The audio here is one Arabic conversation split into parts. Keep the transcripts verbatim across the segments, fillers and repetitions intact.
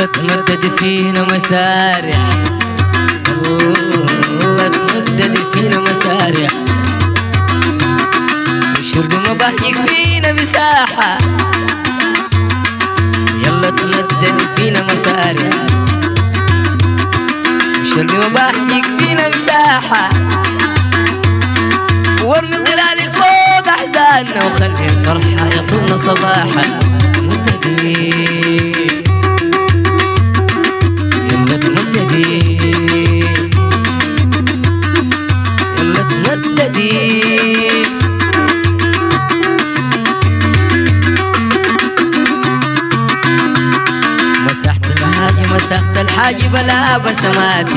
يلا تمدد فينا مسارح، يلا تمدد فينا مسارح، والشرق ما بهيك فينا مساحة. يلا تمدد فينا مسارح، والشرق ما بهيك فينا مساحة، وارمي ظلالك فوق أحزاننا وخلي الفرحة يطولنا صباحا. مددي يلا تمددي، يلا تمددي، مسحت الحاجي مسحت الحاجي بلا بسماتي،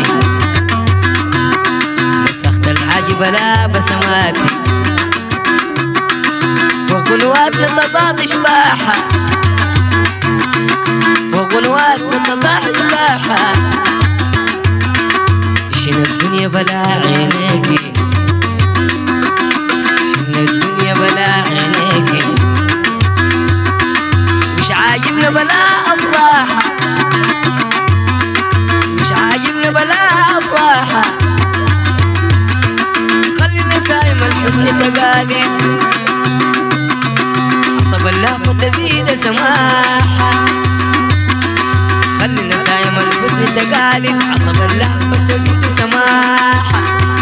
مسحت الحاجي بلا بسماتي، فوق الواد نتضاد شباحة، فوق الواد نتضاد شباحة، شن الدنيا بلا عينيكي، شن الدنيا بلا عينيكي، مش عاجبنا بلا أفراحة، مش عاجبنا بلا أفراحة، خلينا سايم الحزن تقالي، عصب اللهفة تزيد سماحة، خلينا سايم الحزن تقالي، عصب اللهفة تزيد سماحة،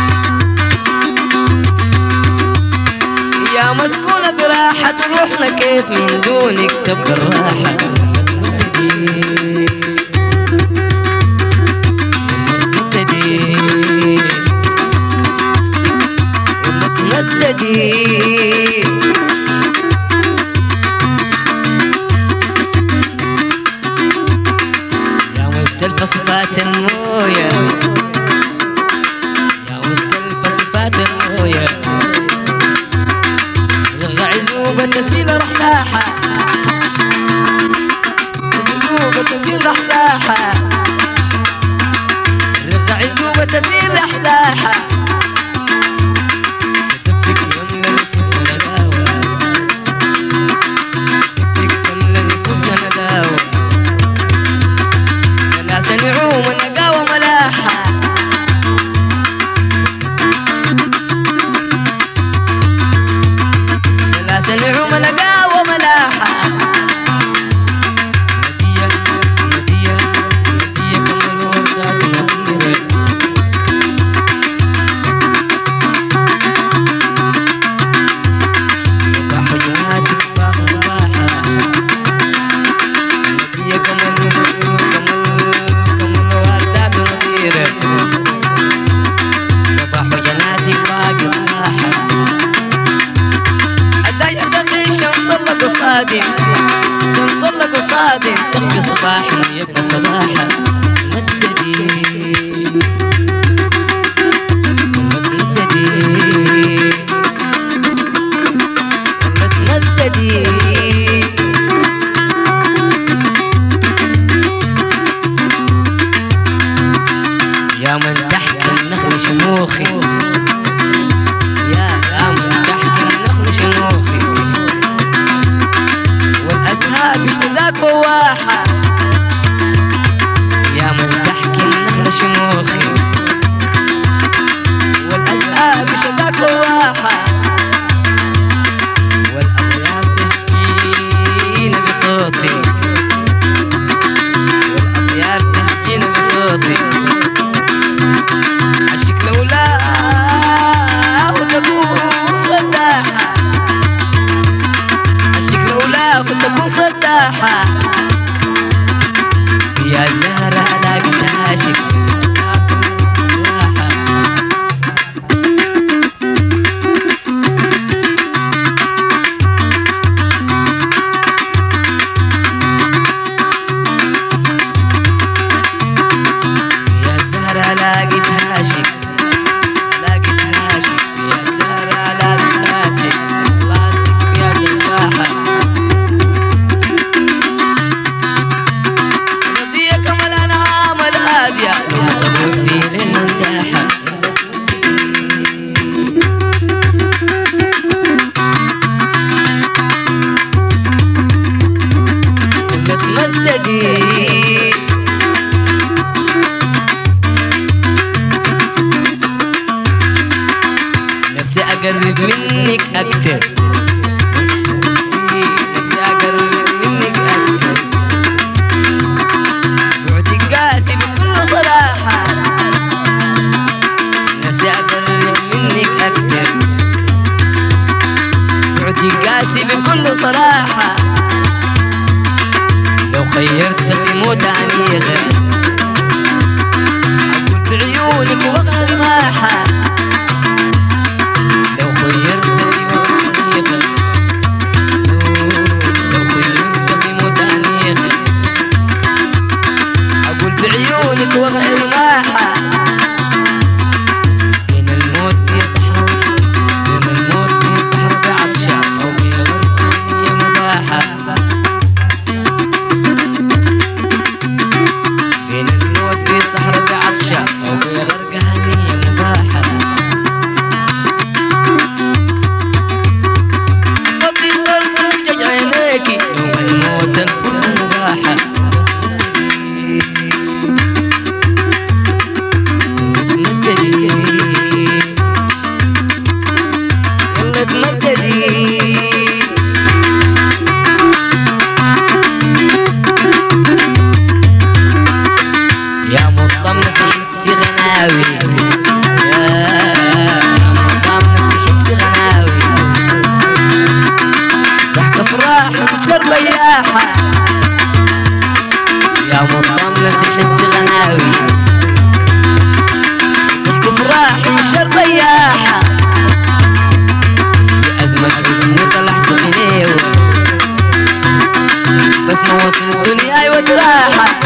يا مسكونة براحة روحنا كيف من دونك تبقى الراحة. مددي مددي يا مستلفى صفات الموية، يا مستلفى صفات الموية، يرجع عزوبة تسيل رحلاحة، عزوبة تسيل رحلاحة، يرجع عزوبة تسيل رحلاحة، تفك يملى نفوسنا نداوة، تفك يملى نفوسنا نداوة، سلاسة نعوم ونقاوة ملاحة، سلاسة نعوم ونقاوة ملاحة، مدية مدية مدية كم الوردات نطيرة، صباح جناتك فاق صباحها، مدية كم كم كم الوردات نطيرة، صباح جناتك فاق صباحها، شمس الله قصادي، شمس الله قصادي، تخفي صباحنا يبقى صباحا. مددي مددي مددي يا من تحت النخل شموخي، يا يا من تحت النخل شموخي، والأسهاب مش نزاك فواحة، منك أكتر، نفسي نفسي أقرب منك أكتر، بعدك قاسي بكل صراحة، نفسي أقرب منك أكتر، بعدك قاسي بكل صراحة، لو خيرت في موت عميقة أقول بعيونك وقت راحة، لو خيرت في موت عميقة، لو خيرت في موت عميقة أقول بعيونك وقت راحة، بين الموت في صحراء، بين الموت في صحراء في عطشة أو في غرقة هي مباحة، في صحراء في عطشة أو في غرقة هي مباحة، قبل القلب جج عينيكي يوم الموت الفرصة مباحة، تمددي يلا تمددي يا مطمن تحسي غناوي، يا مطمن تحسي غناوي، ضحك افراحك شر بياحة، يا مطمن تحسي غناوي، ضحك افراحك شر بياحة، بأزمة حزني طلعت غنيوة، بس ما وصل الدنيا وتراحة،